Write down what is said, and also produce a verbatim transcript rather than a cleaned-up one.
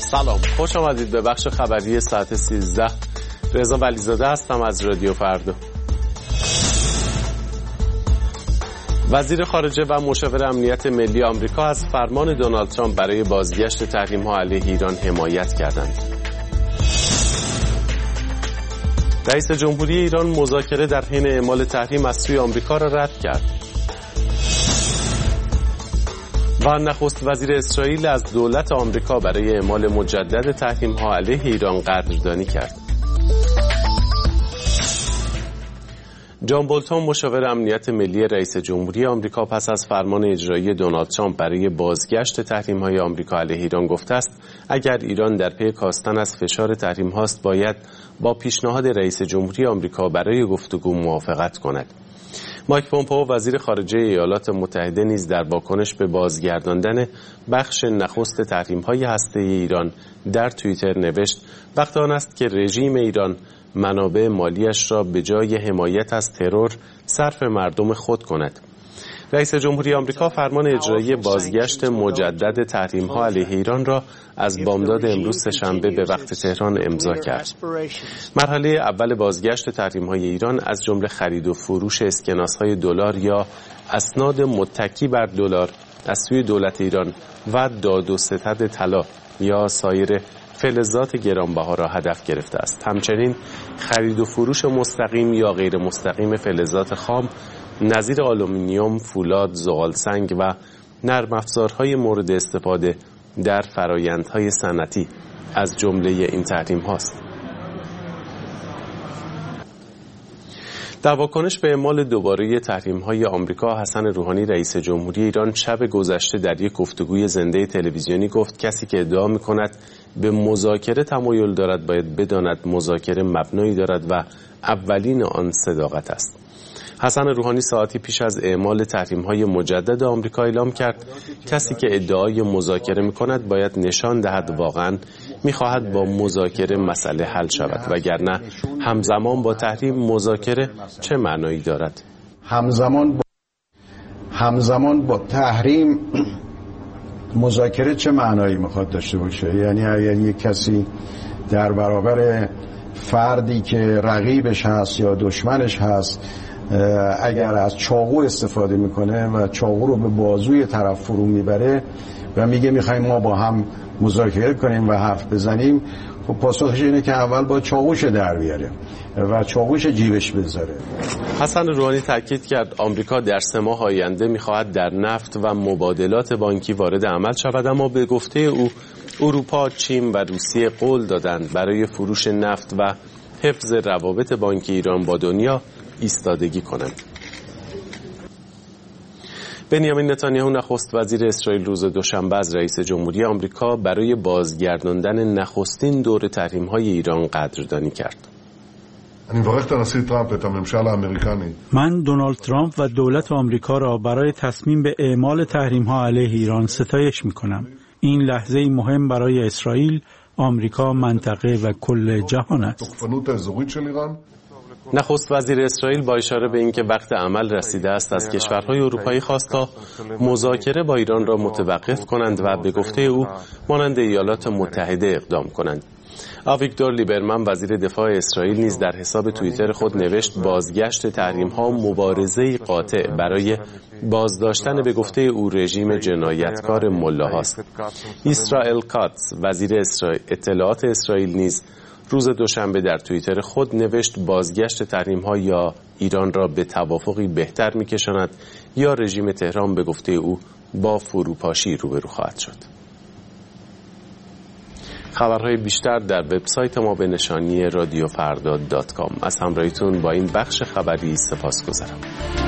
سلام، خوش آمدید به بخش خبری ساعت سیزده. رضا ولیزاده هستم از رادیو فردا. وزیر خارجه و مشاور امنیت ملی آمریکا از فرمان دونالد ترامپ برای بازگشت تحریم‌ها علیه ایران حمایت کردند. رئیس جمهوری ایران مذاکره در حین اعمال تحریم از سوی آمریکا را رد کرد. و نخست وزیر اسرائیل از دولت آمریکا برای اعمال مجدد تحریم‌ها علیه ایران قدردانی کرد. جان بولتون مشاور امنیت ملی رئیس جمهوری آمریکا پس از فرمان اجرایی دونالد ترامپ برای بازگشت تحریم‌های آمریکا علیه ایران گفته است اگر ایران در پی کاستن از فشار تحریم‌ها است باید با پیشنهاد رئیس جمهوری آمریکا برای گفتگو موافقت کند. مایک پومپئو وزیر خارجه ایالات متحده نیز در واکنش به بازگرداندن بخش نخست تحریم‌های هسته‌ای ایران در توییتر نوشت وقت آن است که رژیم ایران منابع مالیش را به جای حمایت از ترور صرف مردم خود کند. رئیس جمهوری آمریکا فرمان اجرایی بازگشت مجدد تحریم‌ها علیه ایران را از بامداد امروز سه‌شنبه به وقت تهران امضا کرد. مرحله اول بازگشت تحریم‌های ایران از جمله خرید و فروش اسکناس‌های دلار یا اسناد متکی بر دلار از سوی دولت ایران و داد و ستد طلا یا سایر فلزات گرانبها را هدف گرفته است. همچنین خرید و فروش مستقیم یا غیر مستقیم فلزات خام نظیر آلومینیوم، فولاد، زغالسنگ و نرم افزارهای مورد استفاده در فرآیندهای صنعتی از جمله این تحریم هاست. در واکنش به اعمال دوباره تحریم‌های آمریکا، حسن روحانی رئیس جمهوری ایران شب گذشته در یک گفتگوی زنده تلویزیونی گفت کسی که ادعا می‌کند به مذاکره تمایل دارد باید بداند مذاکره مبنایی دارد و اولین آن صداقت است. حسن روحانی ساعتی پیش از اعمال تحریم‌های مجدد آمریکا اعلام کرد کسی که ادعای مذاکره می‌کند باید نشان دهد واقعاً می‌خواهد با مذاکره مسئله حل شود وگرنه همزمان با تحریم مذاکره چه معنایی دارد؟ همزمان با همزمان با تحریم مذاکره چه معنایی می‌خواد داشته باشه؟ یعنی اگر یک کسی در برابر فردی که رقیبش هست یا دشمنش هست اگر از چاقو استفاده میکنه و چاقو رو به بازوی طرف فرو میبره و میگه میخوایم ما با هم مذاکره کنیم و حرف بزنیم، خب پاسخش اینه که اول با چاقوش در بیاره و چاقوش جیبش بذاره. حسن روحانی تاکید کرد آمریکا در سه ماه آینده میخواهد در نفت و مبادلات بانکی وارد عمل شود، اما به گفته او اروپا، چین و روسیه قول دادند برای فروش نفت و حفظ روابط بانکی ایران با دنیا ایستادگی کنند. بنیامین نتانیاهو نخست وزیر اسرائیل روز دوشنبه از رئیس جمهوری آمریکا برای بازگرداندن نخستین دور تحریم‌های ایران قدردانی کرد. من دونالد ترامپ و دولت آمریکا را برای تصمیم به اعمال تحریم‌ها علیه ایران ستایش می‌کنم. این لحظه مهم برای اسرائیل، آمریکا، منطقه و کل جهان است. نخست وزیر اسرائیل با اشاره به اینکه وقت عمل رسیده است از کشورهای اروپایی خواست تا مذاکره با ایران را متوقف کنند و به گفته او مانند ایالات متحده اقدام کنند. آویگدور لیبرمن وزیر دفاع اسرائیل نیز در حساب توییتر خود نوشت بازگشت تحریم‌ها مبارزه‌ای قاطع برای بازداشتن به گفته او رژیم جنایتکار ملاهاست. اسرائیل کاتس وزیر اسرائیل اطلاعات اسرائیل نیز روز دوشنبه در توییتر خود نوشت بازگشت تحریم‌ها یا ایران را به توافقی بهتر می‌کشاند یا رژیم تهران به گفته او با فروپاشی روبرو خواهد شد. خبرهای بیشتر در وبسایت ما به نشانی رادیو فردا دات کام. از همراهیتون با این بخش خبری سپاسگزارم.